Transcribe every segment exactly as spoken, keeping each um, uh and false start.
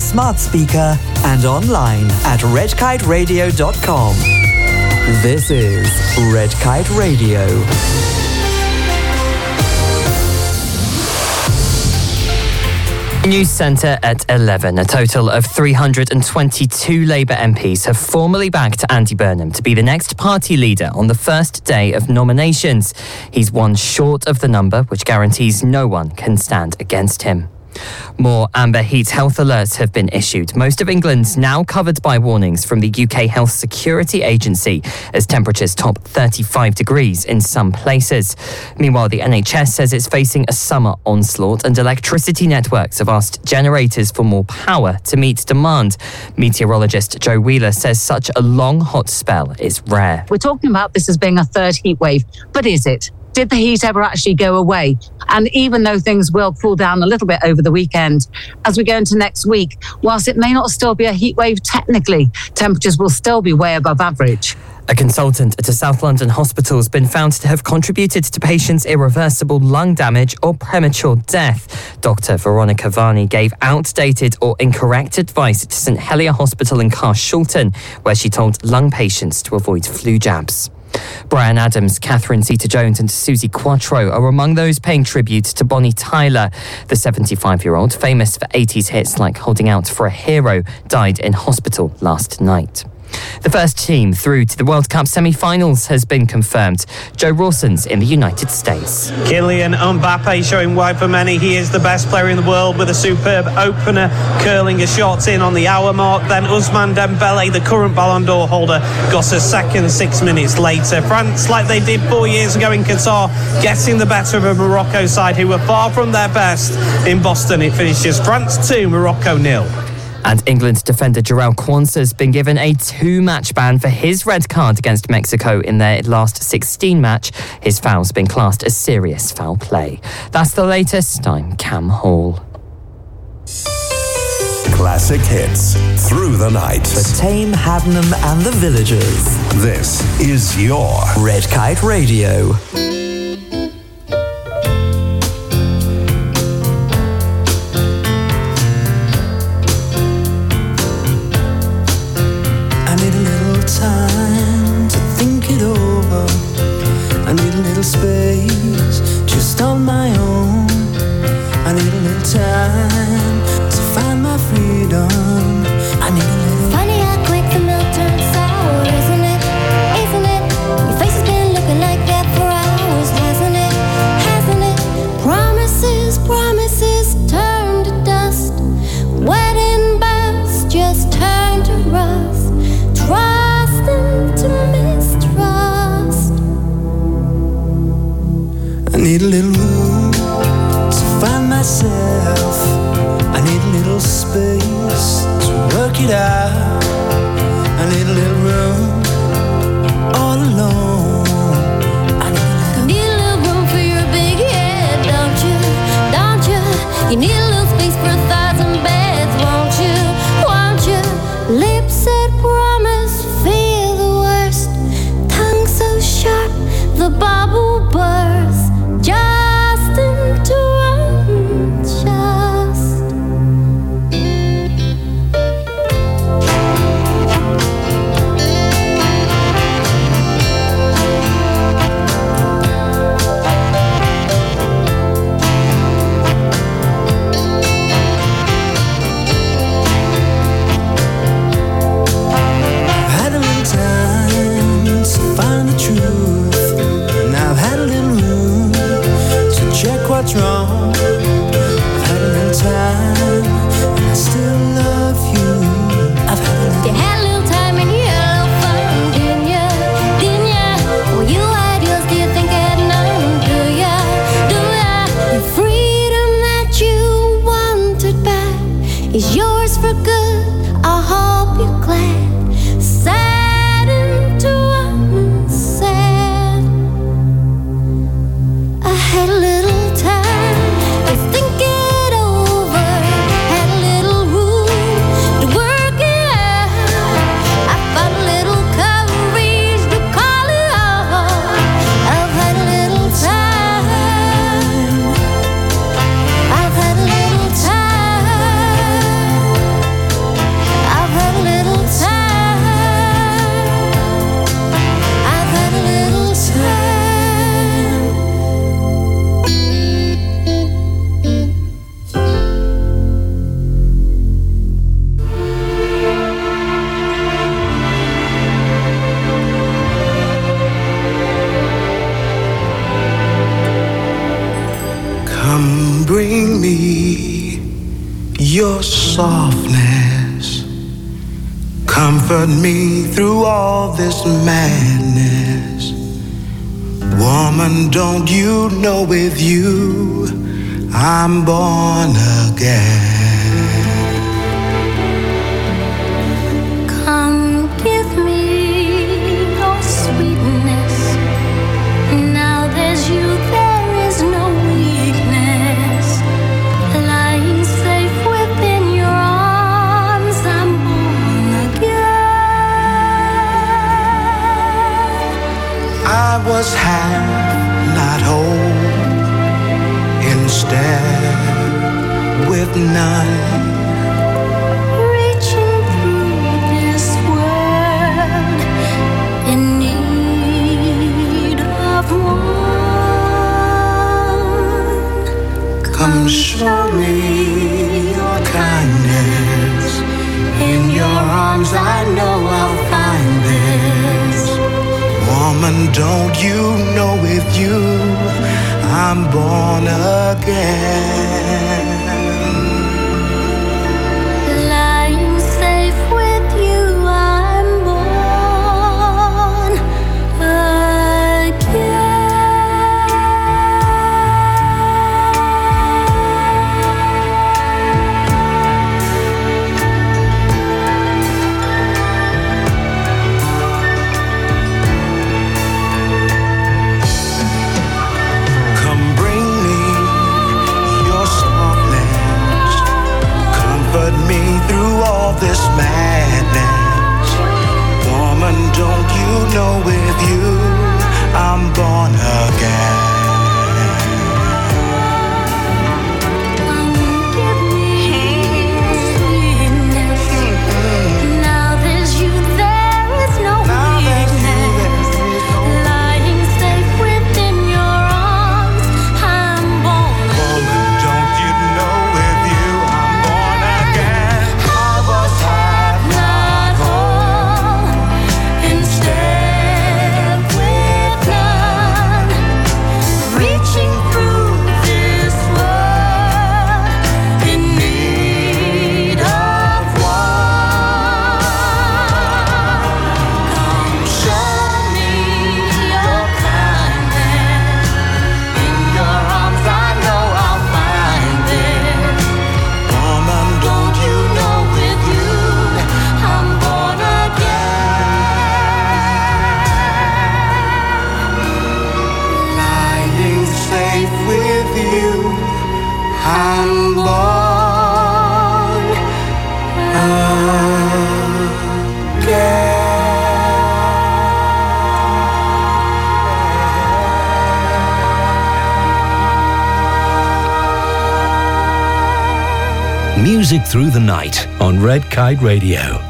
smart speaker and online at red kite radio dot com. This is Red Kite Radio. News Centre at eleven. A total of three hundred twenty-two Labour M Ps have formally backed Andy Burnham to be the next party leader on the first day of nominations. He's one short of the number, which guarantees no one can stand against him. More amber heat health alerts have been issued. Most of England's now covered by warnings from the U K Health Security Agency as temperatures top thirty-five degrees in some places. Meanwhile, the N H S says it's facing a summer onslaught and electricity networks have asked generators for more power to meet demand. Meteorologist Joe Wheeler says such a long hot spell is rare. We're talking about this as being a third heat wave, but is it? Did the heat ever actually go away? And even though things will cool down a little bit over the weekend, as we go into next week, whilst it may not still be a heat wave technically, temperatures will still be way above average. A consultant at a South London hospital has been found to have contributed to patients' irreversible lung damage or premature death. Doctor Veronica Varney gave outdated or incorrect advice at St Helier Hospital in Carshalton, where she told lung patients to avoid flu jabs. Bryan Adams, Catherine Zeta-Jones and Suzi Quatro are among those paying tribute to Bonnie Tyler. The seventy-five-year-old, famous for eighties hits like Holding Out for a Hero, died in hospital last night. The first team through to the World Cup semi-finals has been confirmed. Joe Rawson's in the United States. Kylian Mbappe showing why for many he is the best player in the world with a superb opener, curling a shot in on the hour mark. Then Ousmane Dembele, the current Ballon d'Or holder, got a second six minutes later. France, like they did four years ago in Qatar, getting the better of a Morocco side who were far from their best. In Boston, it finishes France two, Morocco nil. And England defender Jarrell Quansah's been given a two-match ban for his red card against Mexico in their last sixteen match. His foul's been classed as serious foul play. That's the latest. I'm Cam Hall. Classic hits through the night. For Tame, Haddenham and the Villagers. This is your Red Kite Radio. Time to think it over. I need a little space just on my own. I need a little time to find my freedom. I need a little. Funny how quick the milk turns sour, isn't it? Isn't it? Your face has been looking like that for hours, hasn't it? Hasn't it? Promises, promises turn to dust. Wedding bells just turn to rust. Try to mistrust. I need a little room to find myself. I need a little space to work it out. I need a little room all alone. I need a little, need a little room for your big head, don't you? Don't you? You need a little space for a thousand beds, won't you? Won't you? Lips said promise, feel the worst. Tongue so sharp, the bubble bursts. Just into unjust. What's wrong? I've had a little time, and I still love you. I've had a little. You had a little time and you had a little fun, didn't ya? Didn't ya? Well, you had yours, do you think I had none? Do ya? Do ya? The freedom that you wanted back is yours for good. I hope you're glad. Sad into unsaid. I had a little. softness. Comfort me through all this madness. Woman, don't you know with you I'm born again? Come give me your sweetness. Now there's you, there is no weakness. Lying safe within your arms, I'm born again. I was half, not whole, instead with none. Reaching through this world in need of one. Come show me your kindness. In your arms I know I'll find this. Woman, don't you know with you I'm born again? Lying safe with you, I'm born Come bring me your softness. Comfort me through all this madness. Woman, don't you know with you I'm born again? Give me sweetness. Now there's you, there is no weakness. Lying safe within your arms, I'm born Woman, don't you know with you I'm born again? I was half, not whole, instead with none. Reaching through this world in need of one. Come show me your kindness. In your arms I know I'll find it. woman, Don't you know with you I'm born again. lying safe with you I'm born again. Music through the night on Red Kite Radio.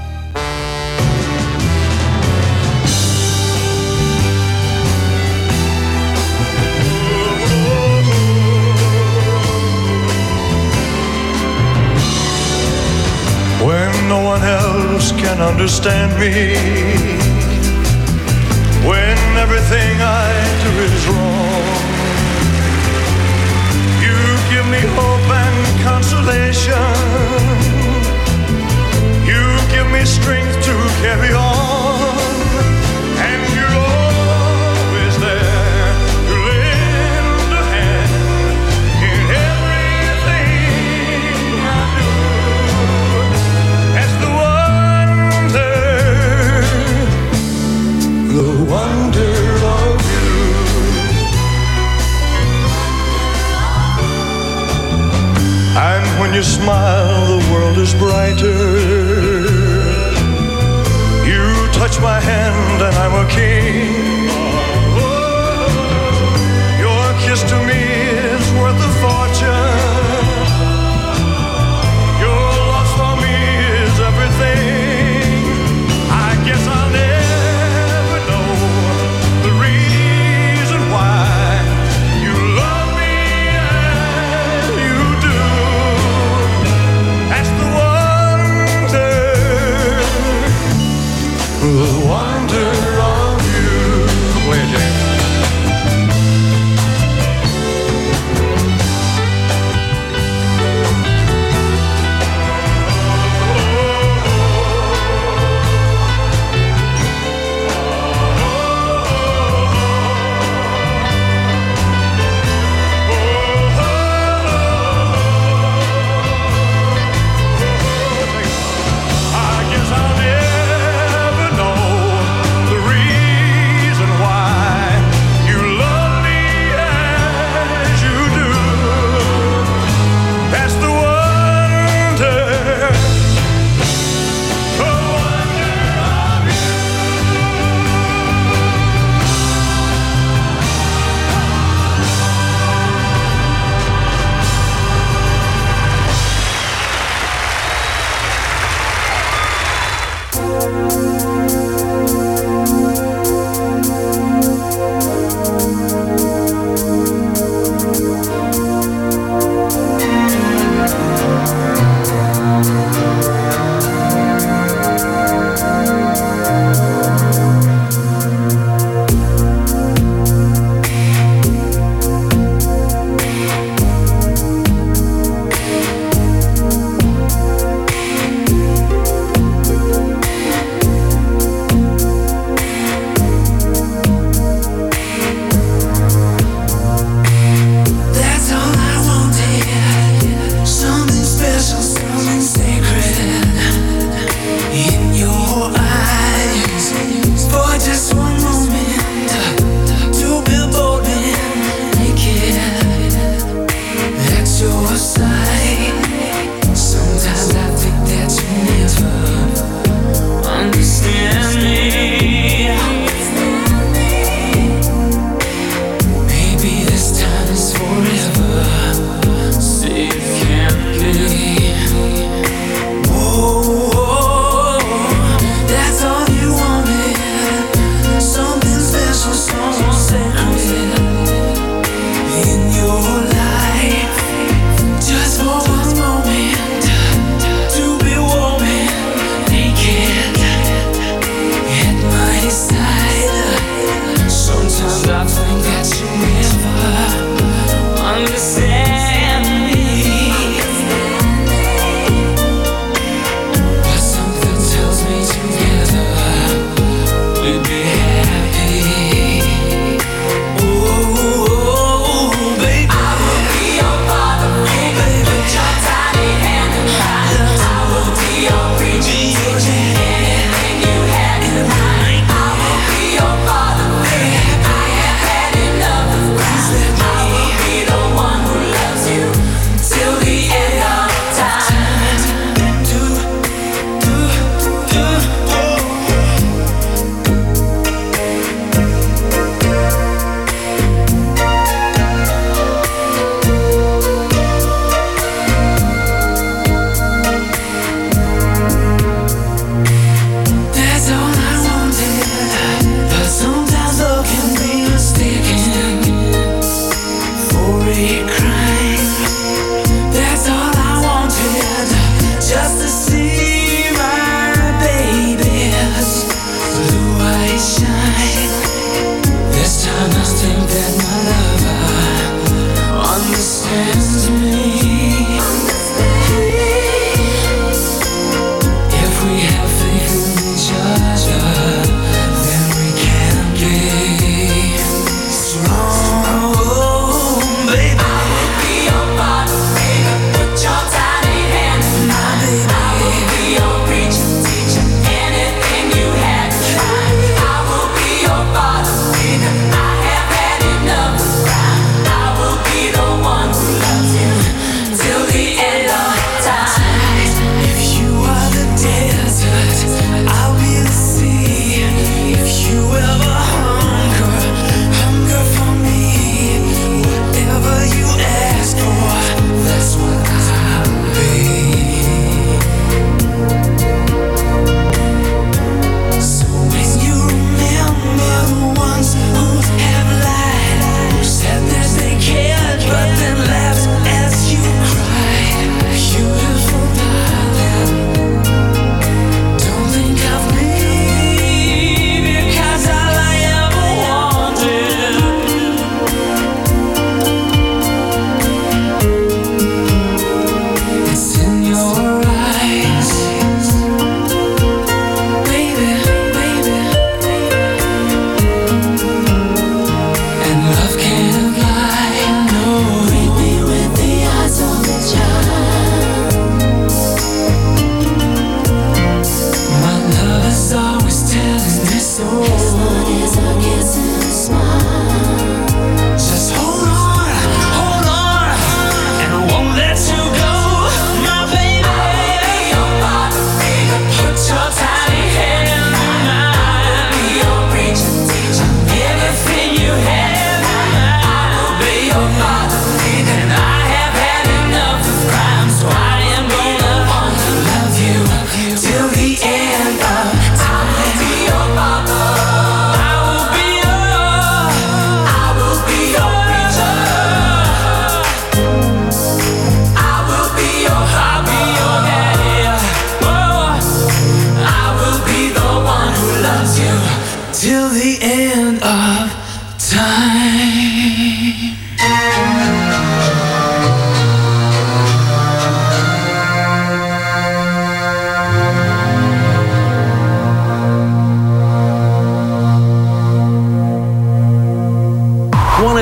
When no one else can understand me, when everything I do is wrong, you give me hope and consolation. You give me strength to carry on, and you're always there to lend a hand in everything I do. As the wonder, the wonder of you. And when you smile, the world is brighter. You touch my hand and I'm a king. Your kiss to me is worth a fortune. Your love for me is everything. I guess I'll never know the reason why you love me as you do. That's the wonder, the wonder of you.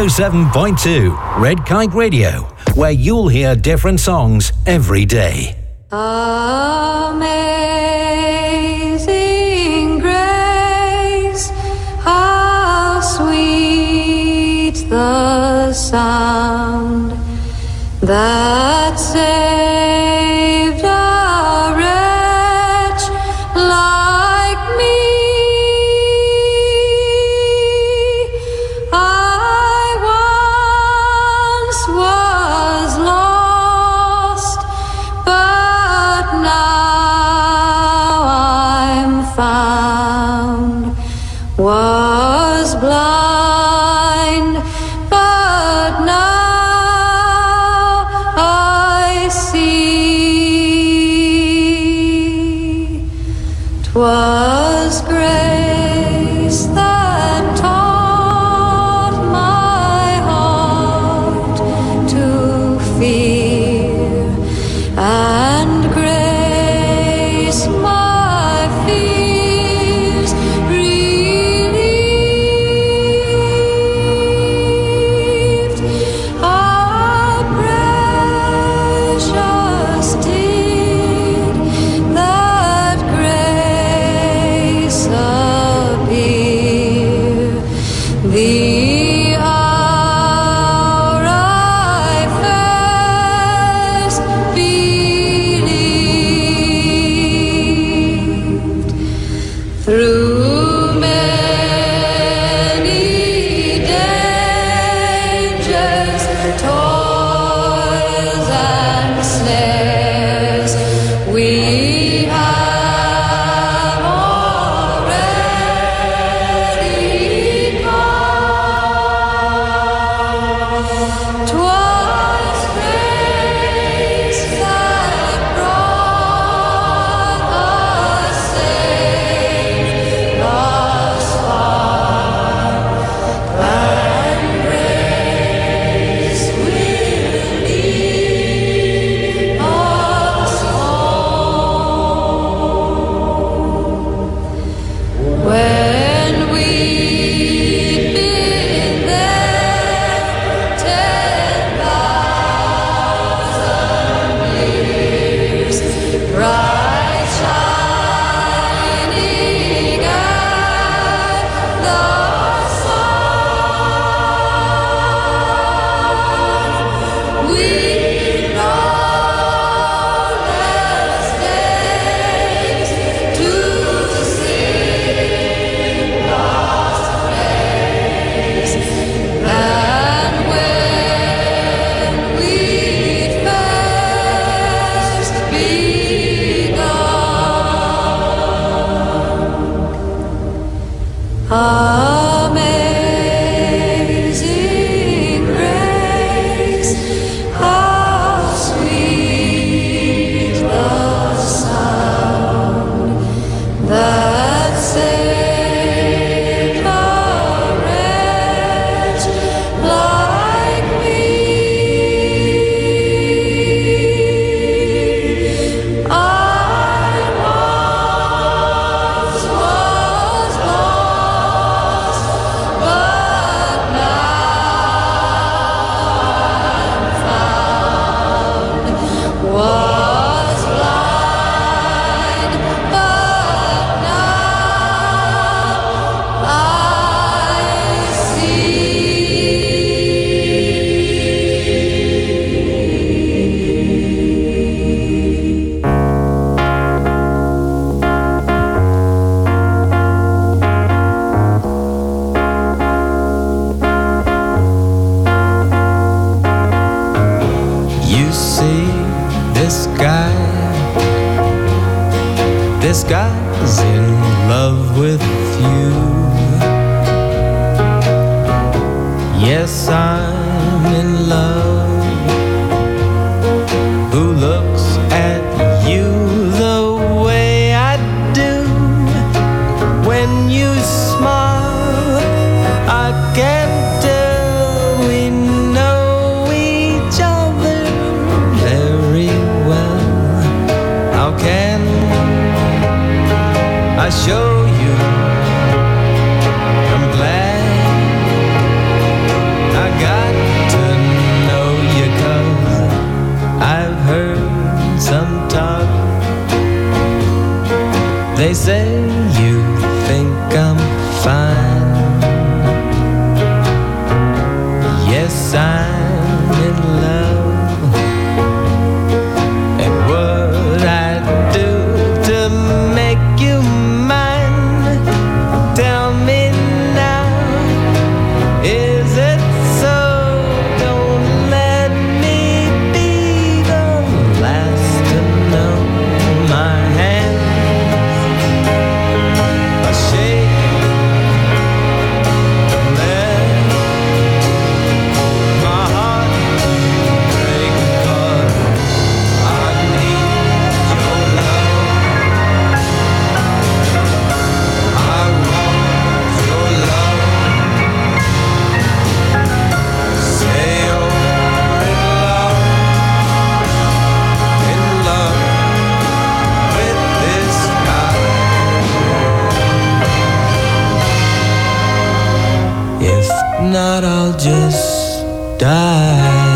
oh seven point two Red Kite Radio, where you'll hear different songs every day. Amazing grace, how sweet the sound that saved a wretch like me. I once was lost, but now I'm found. Was blind, but now I see. 'Twas grace that taught my heart to fear, and grace my fears relieved. How precious did that grace appear, the hour I first believed. Through many dangers, toils and snares, we have already come. 'Twas grace that brought us safe thus far, and grace will lead us home. When we've been there ten thousand years, bright shining at the sun, we know less days to sing lost praise than when we'd first begun. Amazing grace, how sweet the sound that saved a wretch like me. I once was lost, but This guy's in love with you. Yes, I'm in love. Who looks at you the way I do? When you smile, I can tell we know each other very well. How can I show you I'm glad I got They say you think I'm fine. Yes, I'm in love. And what I do to make you mine? Tell me now, is it so? Don't let me be the last to know. My hands are shaking. Let my heart break, 'cause I need your love. I want your love. Say you're in love, in love with this guy. If not, I'll just die.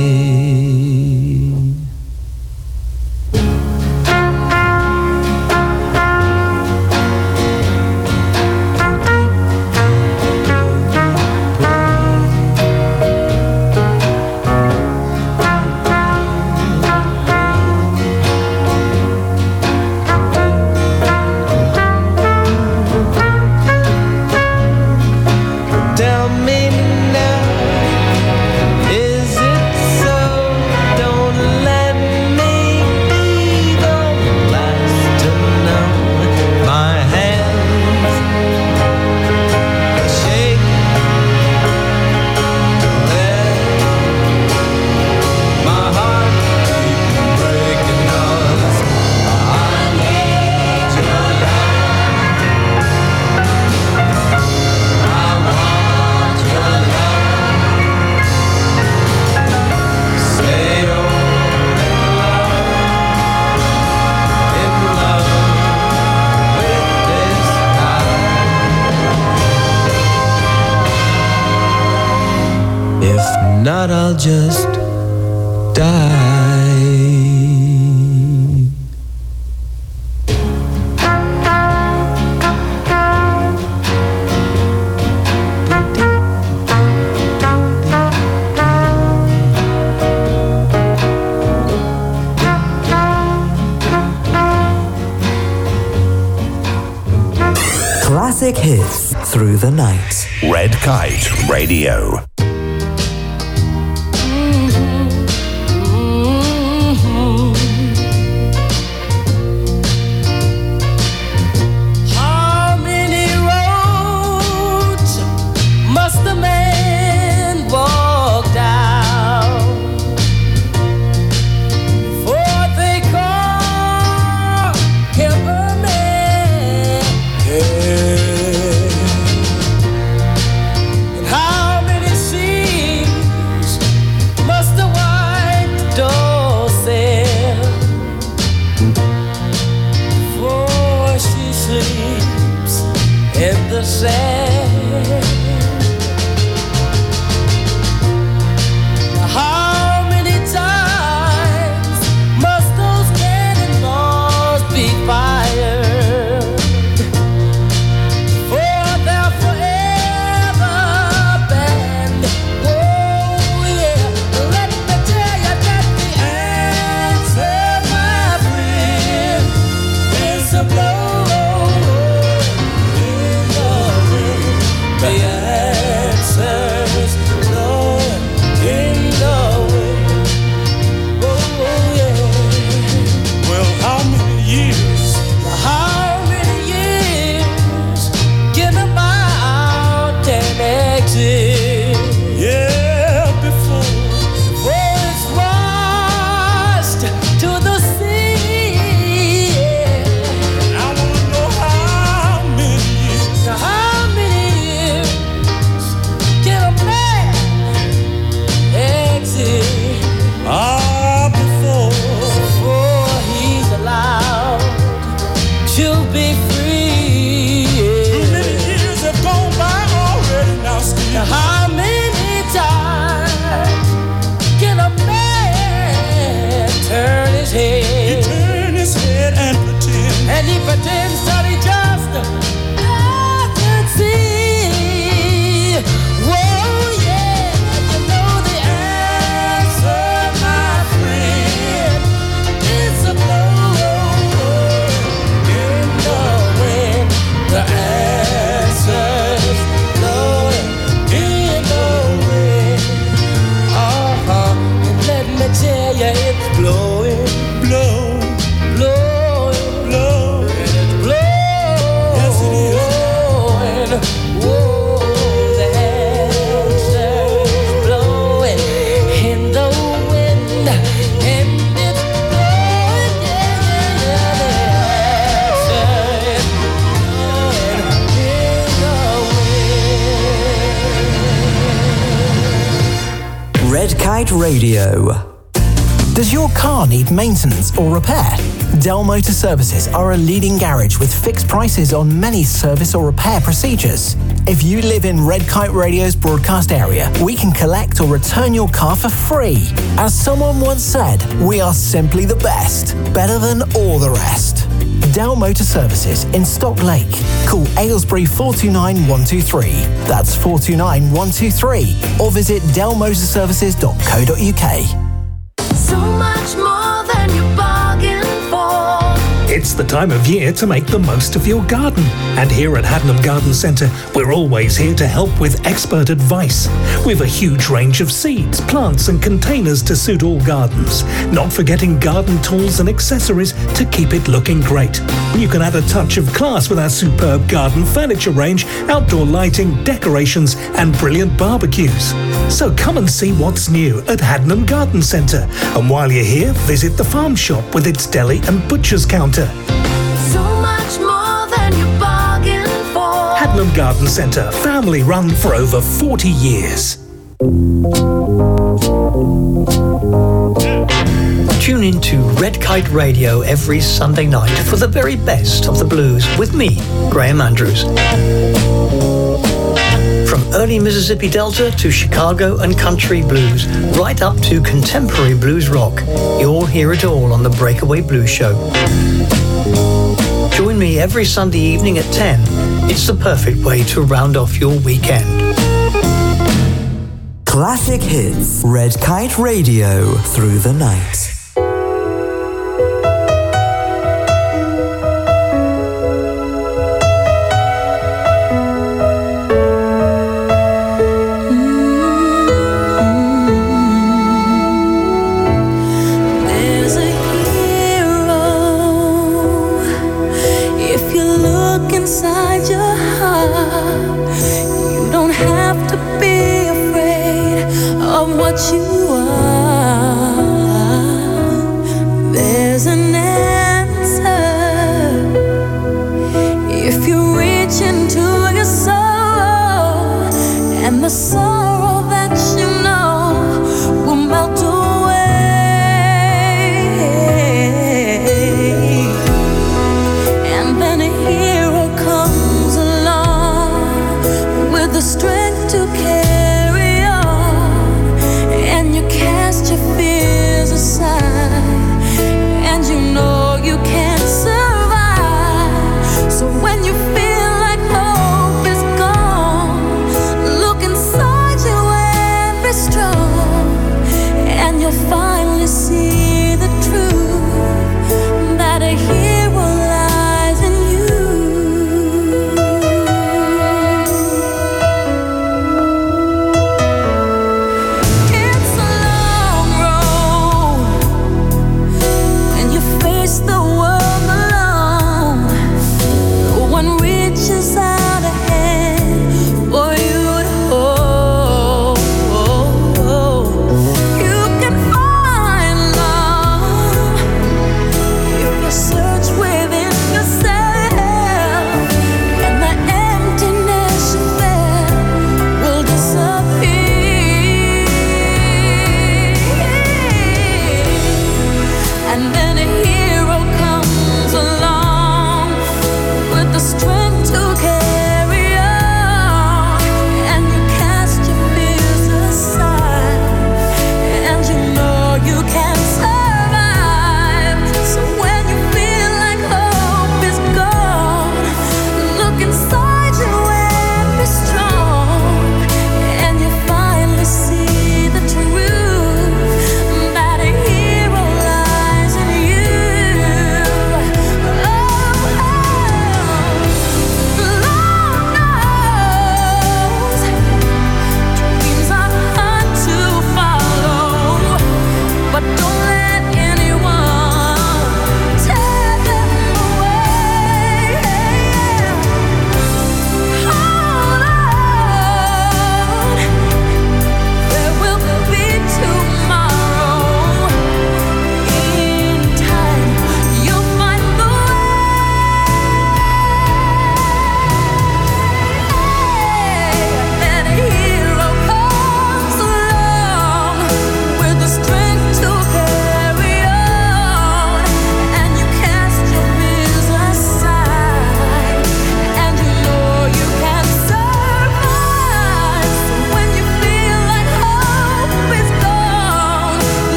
Tell me now, is it so? Don't let me be the last to know. My hands are shaking. Let my heart keep breaking, 'cause I need your love. I want your love. Say you're in love, in love with this guy. If not, I'll just die. Classic hits through the night. Red Kite Radio. How many roads must a man walk down before they call him a man? And how many seas must the white dove sail before she sleeps in the sand? How many times must those cannonballs be fired for their forever banned? Oh yeah, let me tell you that the answer, my friend, is a blow in the wind. The answer's blowing in the wind. Oh yeah. Well, how many years? How many years can a mountain exist? Yeah, before before it's washed to the sea. Yeah. I wanna know how many years. Now, how many years can a man exist? Ah, before before he's allowed to be free. Too many years have gone by already now, Steve. Now, how many times can a man turn his head? He turn his head and pretend. And he pretend study just I can see. Whoa, yeah, you know the answer, my friend. It's a blow in the wind. The answer's blowing in the wind. Uh-huh. And let me tell you, it's blowing, blow, blowing, blowing, it's blowing. Yes, it is. Whoa, the answer's blowing in the wind, and it's blowing, yeah, yeah, yeah. The answer is blowing in the wind. Red Kite Radio. Does your car need maintenance or repair? Del Motor Services are a leading garage with fixed prices on many service or repair procedures. If you live in Red Kite Radio's broadcast area, we can collect or return your car for free. As someone once said, we are simply the best, better than all the rest. Del Motor Services in Stock Lake. Call Aylesbury four two nine one two three. That's four two nine one two three. Or visit del motor services dot co dot uk. So much more than you bargained for. It's the time of year to make the most of your garden. And here at Haddenham Garden Centre, we're always here to help with expert advice. We've a huge range of seeds, plants and containers to suit all gardens. Not forgetting garden tools and accessories to keep it looking great. You can add a touch of class with our superb garden furniture range, outdoor lighting, decorations and brilliant barbecues. So come and see what's new at Haddenham Garden Centre. And while you're here, visit the farm shop with its deli and butcher's counter. So much more than you bargained for. Haddenham Garden Centre, family run for over forty years. Tune in to Red Kite Radio every Sunday night for the very best of the blues with me, Graham Andrews. From early Mississippi Delta to Chicago and country blues, right up to contemporary blues rock, you'll hear it all on the Breakaway Blues Show. Join me every Sunday evening at ten. It's the perfect way to round off your weekend. Classic hits. Red Kite Radio through the night. What you are.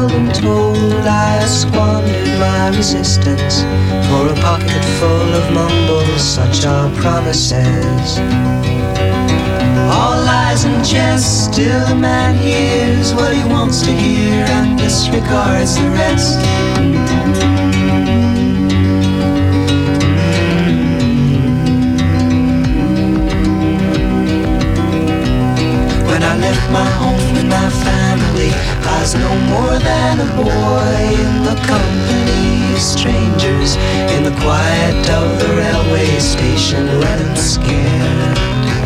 seldom told. I squandered my resistance for a pocket full of mumbles, such are promises. All lies and jest, still the man hears what he wants to hear and disregards the rest. When I left my home and my family, I was no more than a boy in the company of strangers, in the quiet of the railway station, running scared.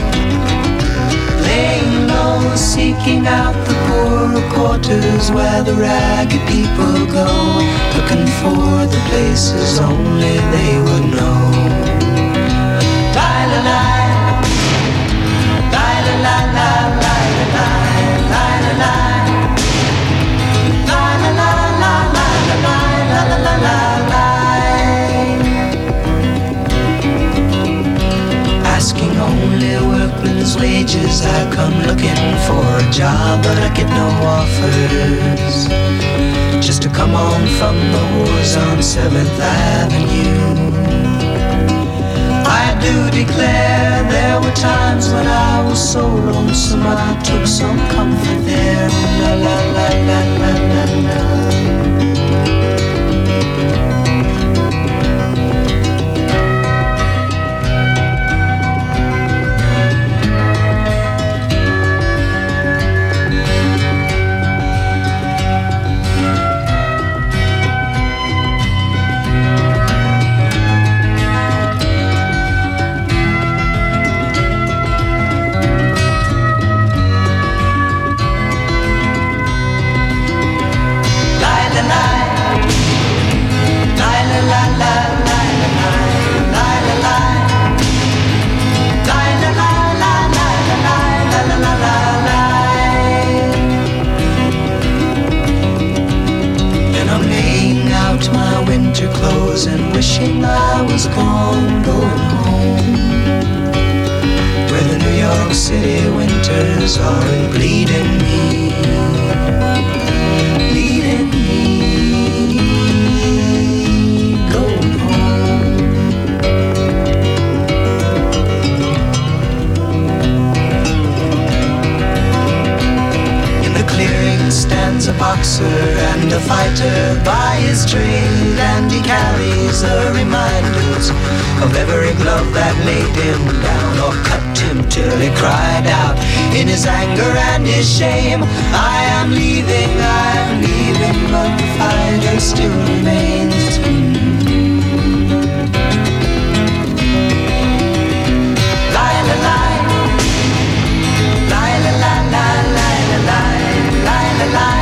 Laying low, seeking out the poorer quarters where the ragged people go, looking for the places only they would know. Lie-la-lie, lie-la-lie-lie, lie-la-lie, lie-la-lie, lie-la-lie, lie-la-lie-lie-la-lie. Asking only workmen's wages, I come looking for a job, but I get no offers. Just to come on from the wars on seventh Avenue. I do declare there were times when I was so lonesome I took some comfort there. La la la la la la la. And wishing I was gone, going home, where the New York City winters are bleeding me, bleeding me, going home. In the clearing stands a boxer and a fighter by his trade, and he carries the reminders of every glove that laid him down or cut him till he cried out in his anger and his shame, I am leaving, I am leaving, but the fighter still remains. Lie, lie, lie, lie, lie, lie, lie, lie, lie, lie, lie.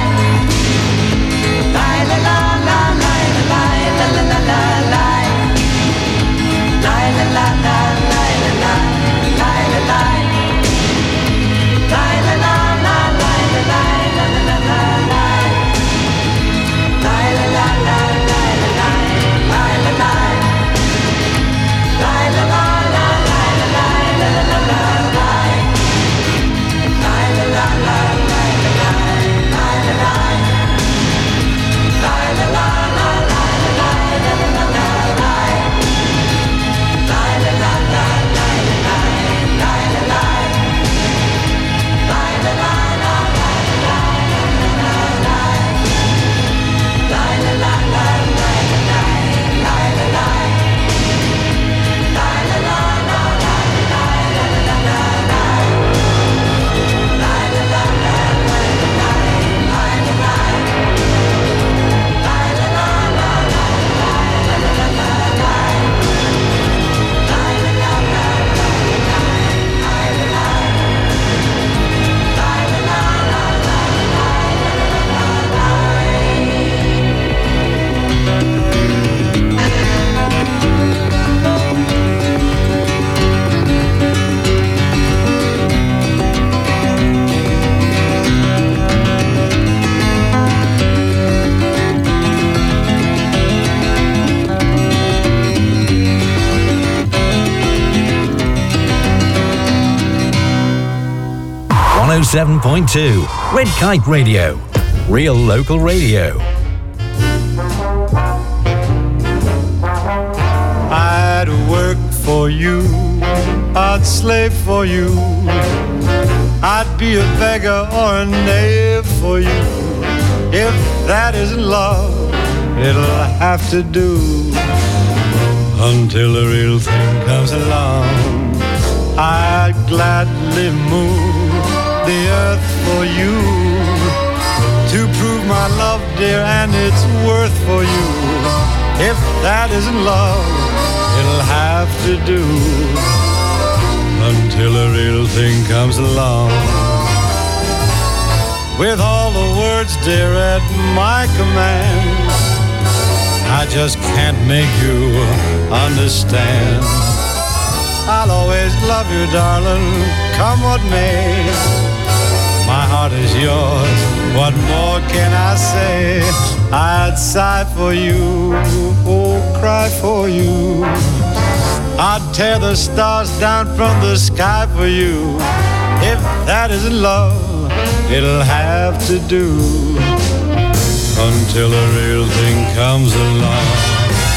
one oh seven point two Red Kite Radio. Real local radio. I'd work for you, I'd slave for you, I'd be a beggar or a knave for you. If that isn't love, it'll have to do. Until the real thing comes along, I'd gladly move the earth for you, to prove my love, dear, and its worth for you. If that isn't love, it'll have to do. Until the real thing comes along. With all the words, dear, at my command, I just can't make you understand. I'll always love you, darling, come what may. My heart is yours, what more can I say? I'd sigh for you, oh, cry for you. I'd tear the stars down from the sky for you. If that isn't love, it'll have to do. Until the real thing comes along.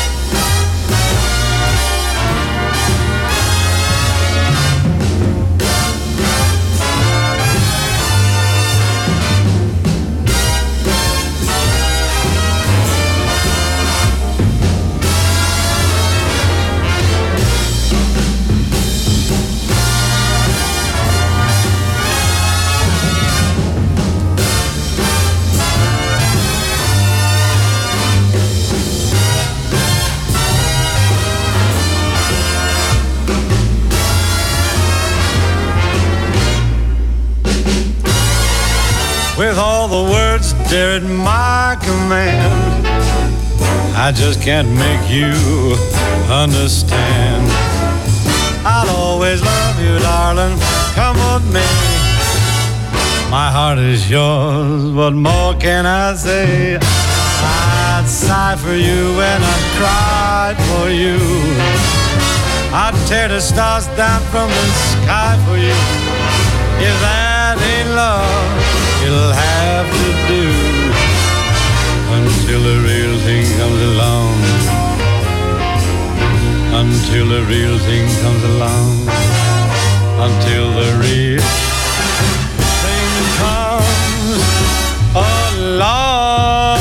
With all the words, dear, at my command, I just can't make you understand. I'll always love you, darling, come with me. My heart is yours, what more can I say? I'd sigh for you and I'd cry for you. I'd tear the stars down from the sky for you. If that ain't love, it'll have to do. Until the real thing comes along. Until the real thing comes along. Until the real thing comes along.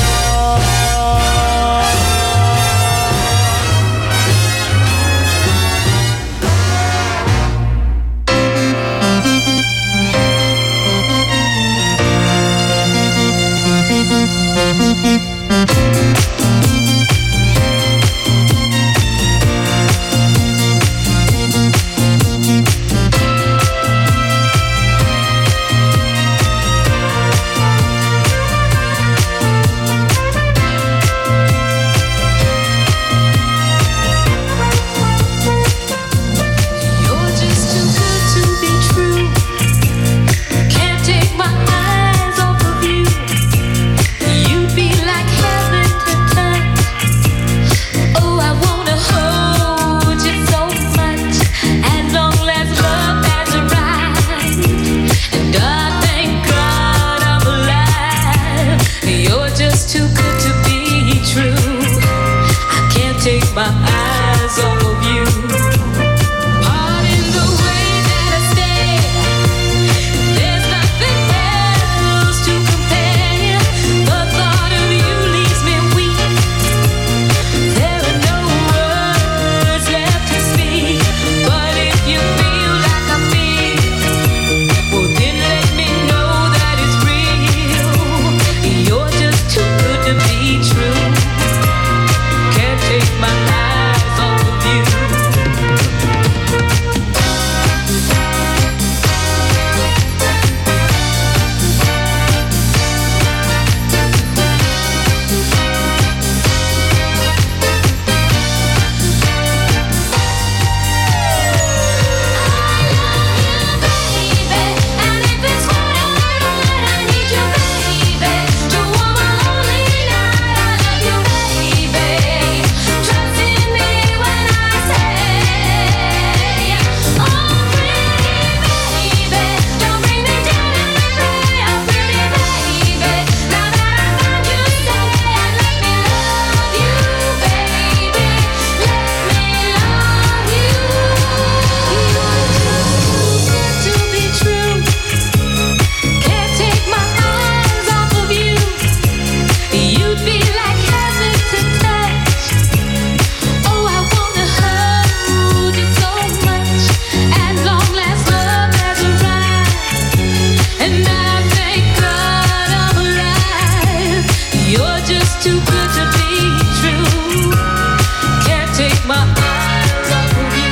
just too good to be true. Can't take my eyes off of you.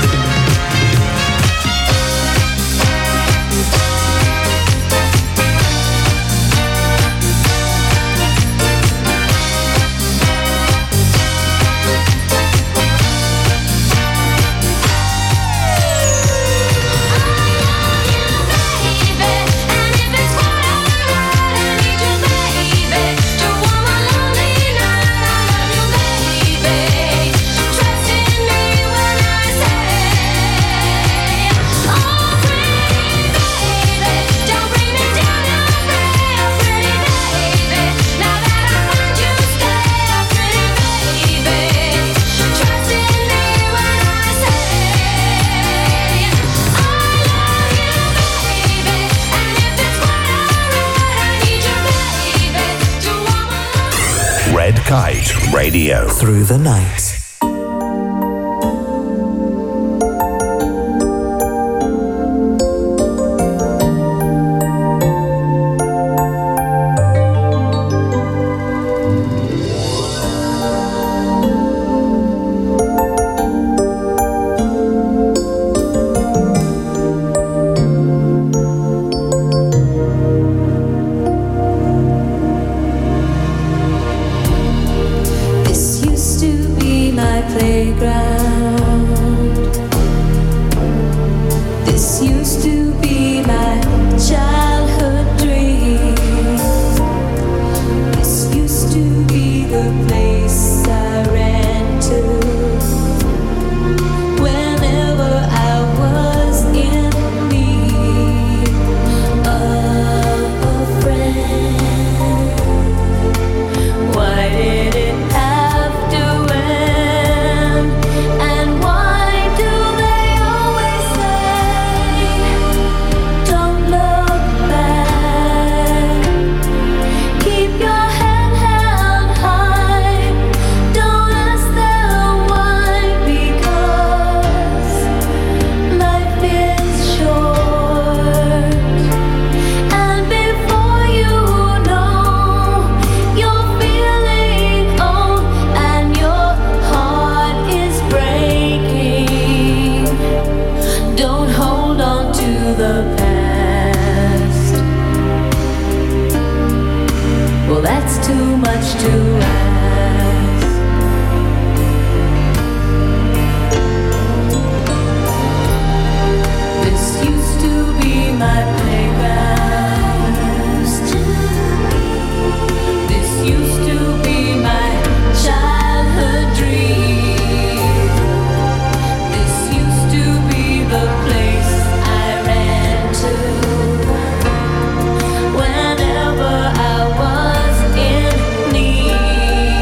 Red Kite Radio. Through the night. This used to be my playground. This used to be my childhood dream. This used to be the place I ran to whenever I was in need of a friend. Why did it have to end? And why do they always say, don't look back? Keep your head held high. Don't ask them why, because life is short. And before you know, you're feeling old and your heart is breaking. Don't hold on to the past. Well, that's too much to ask. This used to be my playground. This used to be my childhood dream. This used to be the place I ran to whenever I was in need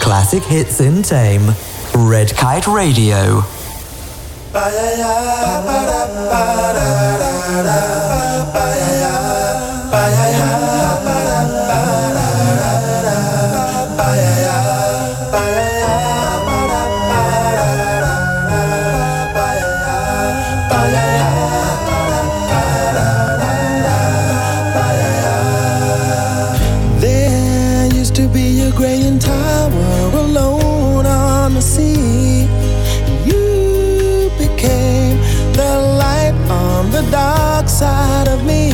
classic hits in Tame. Red Kite Radio. There used to be a graying tower alone on the sea. You became the light on the dark side of me.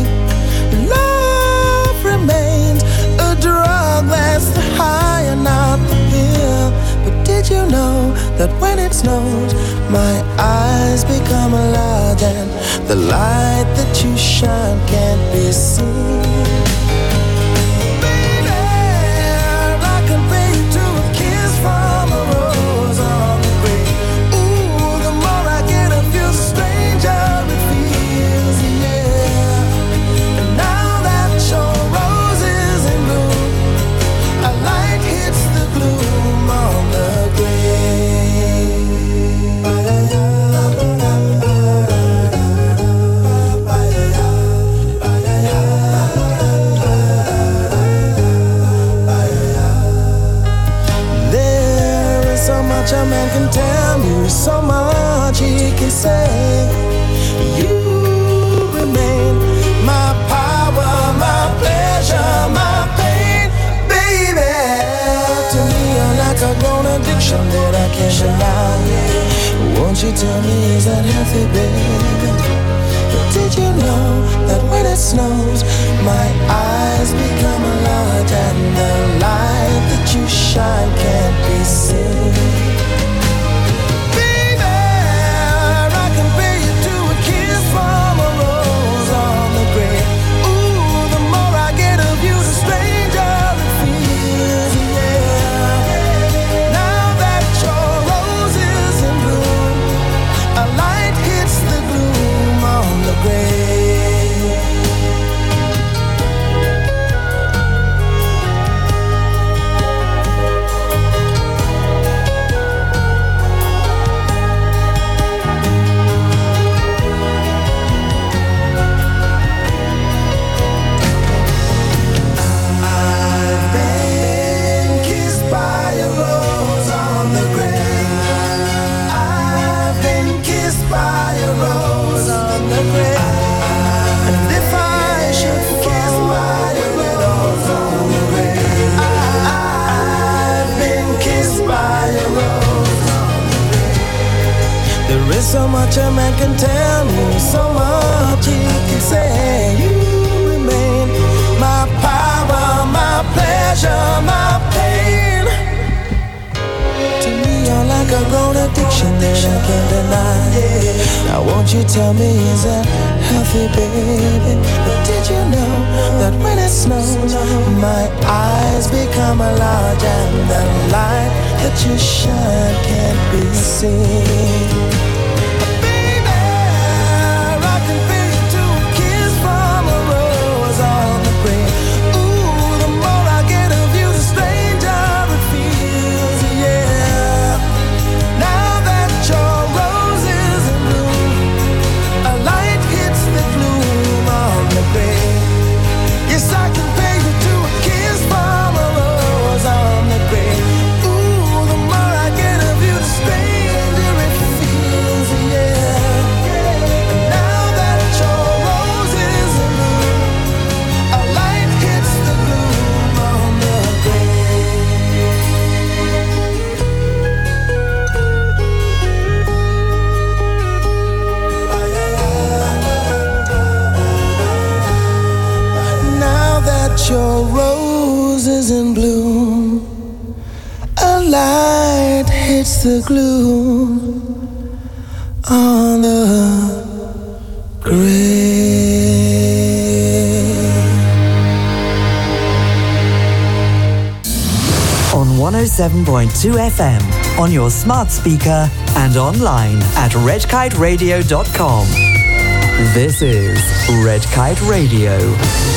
Love remains a drug that's the high and not the pill. But did you know that when it snows, my eyes become large and the light that you shine can't be seen? A man can tell you so much he can say. You remain my power, my pleasure, my pain, baby. To me you're like a grown addiction that I can't deny. Won't you tell me, is that healthy, baby? But did you know that when it snows, my eyes become large and the light that you shine can't be seen? So much a man can tell me, so much he can say. You remain my power, my pleasure, my pain. To me you're like a grown addiction that I can't deny. Now won't you tell me, is that healthy, baby? But did you know that when it snows, my eyes become large and the light that you shine can't be seen? Your roses in bloom, a light hits the gloom on the grave. On one oh seven point two F M, on your smart speaker and online at red kite radio dot com. This is Red Kite Radio.